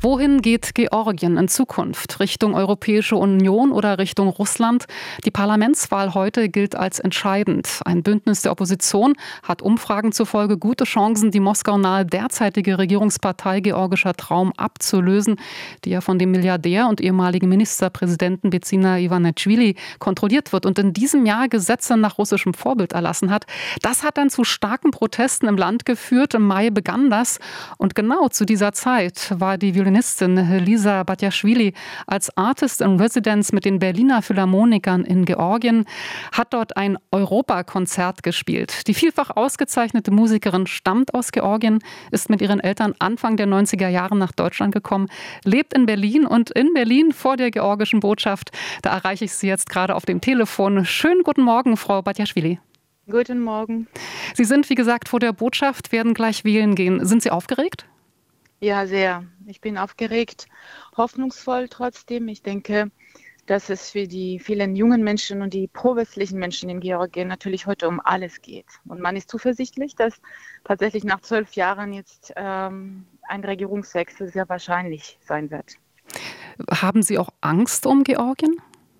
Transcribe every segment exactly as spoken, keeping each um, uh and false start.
Wohin geht Georgien in Zukunft? Richtung Europäische Union oder Richtung Russland? Die Parlamentswahl heute gilt als entscheidend. Ein Bündnis der Opposition hat Umfragen zufolge gute Chancen, die Moskau nahe derzeitige Regierungspartei Georgischer Traum abzulösen, die ja von dem Milliardär und ehemaligen Ministerpräsidenten Bezina Ivanitschvili kontrolliert wird und in diesem Jahr Gesetze nach russischem Vorbild erlassen hat. Das hat dann zu starken Protesten im Land geführt. Im Mai begann das. Und genau zu dieser Zeit war die Violinistin Lisa Batiashvili als Artist in Residence mit den Berliner Philharmonikern in Georgien, hat dort ein Europakonzert gespielt. Die vielfach ausgezeichnete Musikerin stammt aus Georgien, ist mit ihren Eltern Anfang der neunziger Jahre nach Deutschland gekommen, lebt in Berlin und in Berlin vor der georgischen Botschaft. Da erreiche ich Sie jetzt gerade auf dem Telefon. Schönen guten Morgen, Frau Batiashvili. Guten Morgen. Sie sind, wie gesagt, vor der Botschaft, werden gleich wählen gehen. Sind Sie aufgeregt? Ja, sehr. Ich bin aufgeregt, hoffnungsvoll trotzdem. Ich denke, dass es für die vielen jungen Menschen und die pro-westlichen Menschen in Georgien natürlich heute um alles geht. Und man ist zuversichtlich, dass tatsächlich nach zwölf Jahren jetzt ähm, ein Regierungswechsel sehr wahrscheinlich sein wird. Haben Sie auch Angst um Georgien?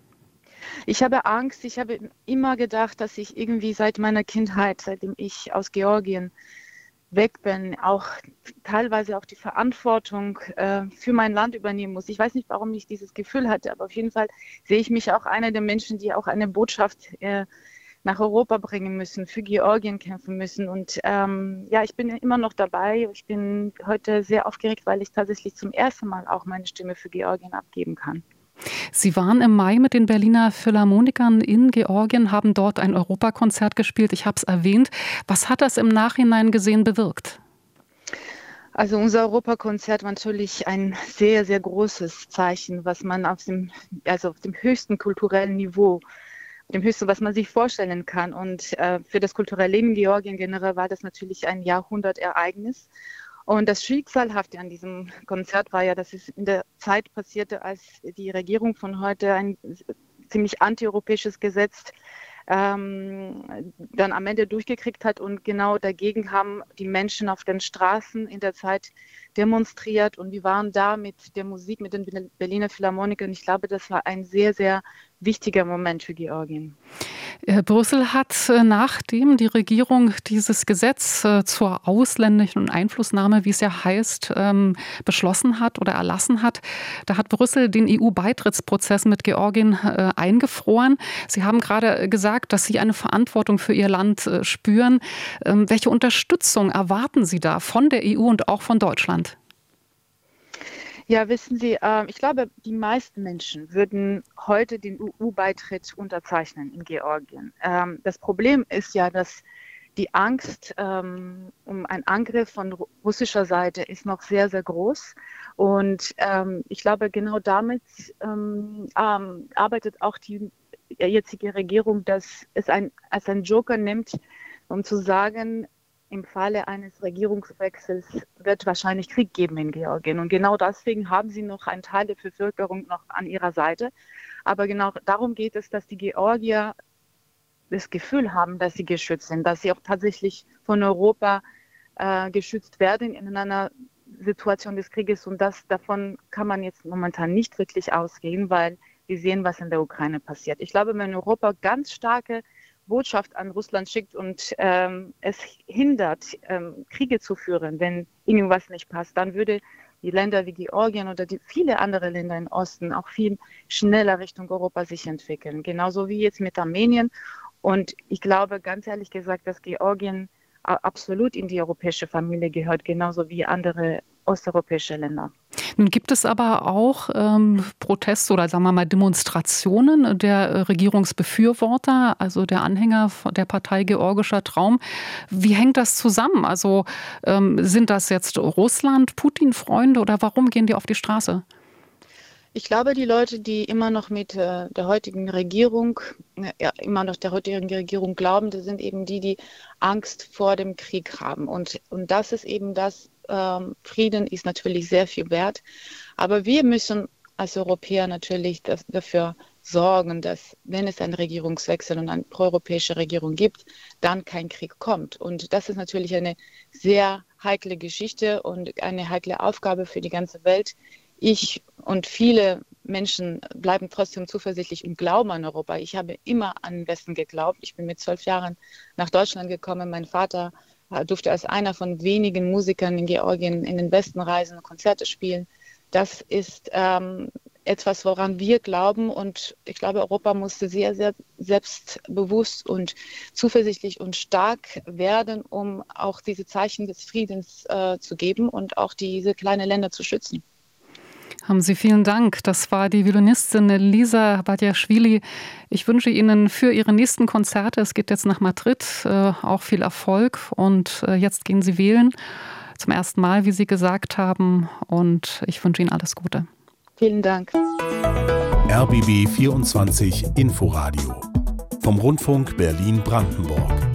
Ich habe Angst. Ich habe immer gedacht, dass ich irgendwie seit meiner Kindheit, seitdem ich aus Georgien weg bin, auch teilweise auch die Verantwortung äh, für mein Land übernehmen muss. Ich weiß nicht, warum ich dieses Gefühl hatte, aber auf jeden Fall sehe ich mich auch einer der Menschen, die auch eine Botschaft äh, nach Europa bringen müssen, für Georgien kämpfen müssen. Und ähm, ja, ich bin immer noch dabei. Ich bin heute sehr aufgeregt, weil ich tatsächlich zum ersten Mal auch meine Stimme für Georgien abgeben kann. Sie waren im Mai mit den Berliner Philharmonikern in Georgien, haben dort ein Europakonzert gespielt. Ich habe es erwähnt. Was hat das im Nachhinein gesehen bewirkt? Also unser Europakonzert war natürlich ein sehr, sehr großes Zeichen, was man auf dem, also auf dem höchsten kulturellen Niveau, dem höchsten, was man sich vorstellen kann. Und äh, für das kulturelle Leben in Georgien generell war das natürlich ein Jahrhundertereignis. Und das Schicksalhafte an diesem Konzert war ja, dass es in der Zeit passierte, als die Regierung von heute ein ziemlich antieuropäisches Gesetz ähm, dann am Ende durchgekriegt hat. Und genau dagegen haben die Menschen auf den Straßen in der Zeit demonstriert. Und wir waren da mit der Musik, mit den Berliner Philharmonikern. Ich glaube, das war ein sehr, sehr wichtiger Moment für Georgien. Brüssel hat, nachdem die Regierung dieses Gesetz zur ausländischen Einflussnahme, wie es ja heißt, beschlossen hat oder erlassen hat, da hat Brüssel den E U-Beitrittsprozess mit Georgien eingefroren. Sie haben gerade gesagt, dass Sie eine Verantwortung für Ihr Land spüren. Welche Unterstützung erwarten Sie da von der E U und auch von Deutschland? Ja, wissen Sie, äh, ich glaube, die meisten Menschen würden heute den E U-Beitritt unterzeichnen in Georgien. Ähm, das Problem ist ja, dass die Angst ähm, um einen Angriff von russischer Seite ist noch sehr, sehr groß. Und ähm, ich glaube, genau damit ähm, ähm, arbeitet auch die jetzige Regierung, dass es ein, als ein Joker nimmt, um zu sagen, im Falle eines Regierungswechsels wird wahrscheinlich Krieg geben in Georgien. Und genau deswegen haben sie noch einen Teil der Bevölkerung noch an ihrer Seite. Aber genau darum geht es, dass die Georgier das Gefühl haben, dass sie geschützt sind, dass sie auch tatsächlich von Europa äh, geschützt werden in einer Situation des Krieges. Und das, davon kann man jetzt momentan nicht wirklich ausgehen, weil wir sehen, was in der Ukraine passiert. Ich glaube, wenn Europa ganz starke Botschaft an Russland schickt und ähm, es hindert, ähm, Kriege zu führen, wenn irgendwas nicht passt, dann würde die Länder wie Georgien oder die viele andere Länder im Osten auch viel schneller Richtung Europa sich entwickeln. Genauso wie jetzt mit Armenien. Und ich glaube, ganz ehrlich gesagt, dass Georgien absolut in die europäische Familie gehört, genauso wie andere osteuropäische Länder. Nun gibt es aber auch ähm, Proteste oder sagen wir mal Demonstrationen der Regierungsbefürworter, also der Anhänger der Partei Georgischer Traum. Wie hängt das zusammen? Also ähm, sind das jetzt Russland, Putin-Freunde oder warum gehen die auf die Straße? Ich glaube, die Leute, die immer noch mit äh, der heutigen Regierung, äh, ja, immer noch der heutigen Regierung glauben, das sind eben die, die Angst vor dem Krieg haben. Und, und das ist eben das, ähm, Frieden ist natürlich sehr viel wert. Aber wir müssen als Europäer natürlich das, dafür sorgen, dass, wenn es einen Regierungswechsel und eine proeuropäische Regierung gibt, dann kein Krieg kommt. Und das ist natürlich eine sehr heikle Geschichte und eine heikle Aufgabe für die ganze Welt. Ich und viele Menschen bleiben trotzdem zuversichtlich und glauben an Europa. Ich habe immer an den Westen geglaubt. Ich bin mit zwölf Jahren nach Deutschland gekommen. Mein Vater durfte als einer von wenigen Musikern in Georgien in den Westen reisen und Konzerte spielen. Das ist ähm, etwas, woran wir glauben. Und ich glaube, Europa musste sehr, sehr selbstbewusst und zuversichtlich und stark werden, um auch diese Zeichen des Friedens äh, zu geben und auch diese kleinen Länder zu schützen. Haben Sie vielen Dank. Das war die Violinistin Lisa Badiashvili. Ich wünsche Ihnen für Ihre nächsten Konzerte, es geht jetzt nach Madrid, äh, auch viel Erfolg. Und äh, jetzt gehen Sie wählen. Zum ersten Mal, wie Sie gesagt haben. Und ich wünsche Ihnen alles Gute. Vielen Dank. R B B vierundzwanzig Inforadio vom Rundfunk Berlin-Brandenburg.